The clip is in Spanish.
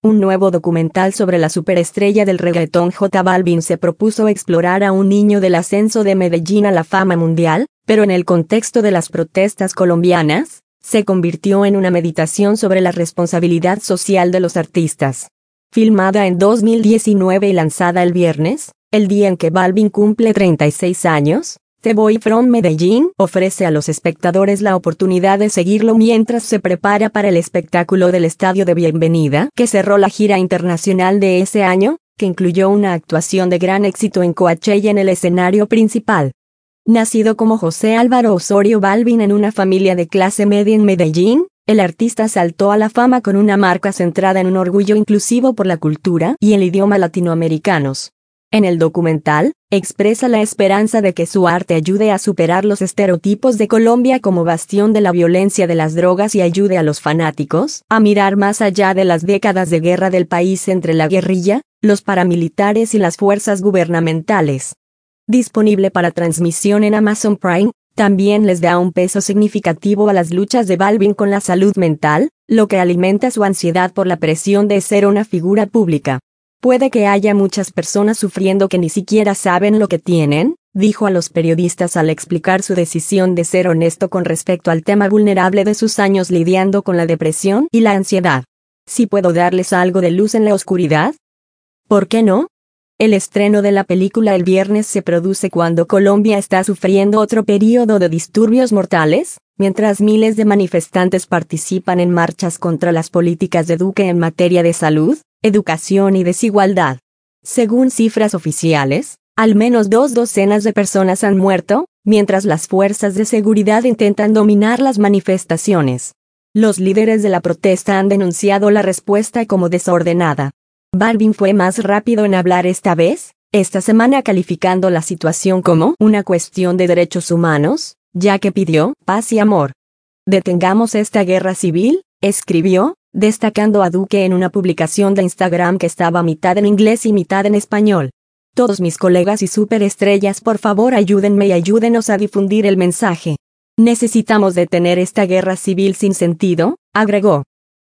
Un nuevo documental sobre la superestrella del reggaetón J Balvin se propuso explorar a un niño del ascenso de Medellín a la fama mundial, pero en el contexto de las protestas colombianas, se convirtió en una meditación sobre la responsabilidad social de los artistas. Filmada en 2019 y lanzada el viernes, el día en que Balvin cumple 36 años, The Boy from Medellín ofrece a los espectadores la oportunidad de seguirlo mientras se prepara para el espectáculo del Estadio de Bienvenida, que cerró la gira internacional de ese año, que incluyó una actuación de gran éxito en Coachella en el escenario principal. Nacido como José Álvaro Osorio Balvin en una familia de clase media en Medellín, el artista saltó a la fama con una marca centrada en un orgullo inclusivo por la cultura y el idioma latinoamericanos. En el documental, expresa la esperanza de que su arte ayude a superar los estereotipos de Colombia como bastión de la violencia de las drogas y ayude a los fanáticos a mirar más allá de las décadas de guerra del país entre la guerrilla, los paramilitares y las fuerzas gubernamentales. Disponible para transmisión en Amazon Prime, también les da un peso significativo a las luchas de Balvin con la salud mental, lo que alimenta su ansiedad por la presión de ser una figura pública. Puede que haya muchas personas sufriendo que ni siquiera saben lo que tienen, dijo a los periodistas al explicar su decisión de ser honesto con respecto al tema vulnerable de sus años lidiando con la depresión y la ansiedad. ¿Sí puedo darles algo de luz en la oscuridad? ¿Por qué no? El estreno de la película el viernes se produce cuando Colombia está sufriendo otro periodo de disturbios mortales, mientras miles de manifestantes participan en marchas contra las políticas de Duque en materia de salud, educación y desigualdad. Según cifras oficiales, al menos 2 docenas de personas han muerto, mientras las fuerzas de seguridad intentan dominar las manifestaciones. Los líderes de la protesta han denunciado la respuesta como desordenada. Balvin fue más rápido en hablar esta semana calificando la situación como una cuestión de derechos humanos, ya que pidió paz y amor. «Detengamos esta guerra civil», escribió, destacando a Duque en una publicación de Instagram que estaba mitad en inglés y mitad en español. «Todos mis colegas y superestrellas, por favor ayúdenme y ayúdenos a difundir el mensaje. Necesitamos detener esta guerra civil sin sentido», agregó.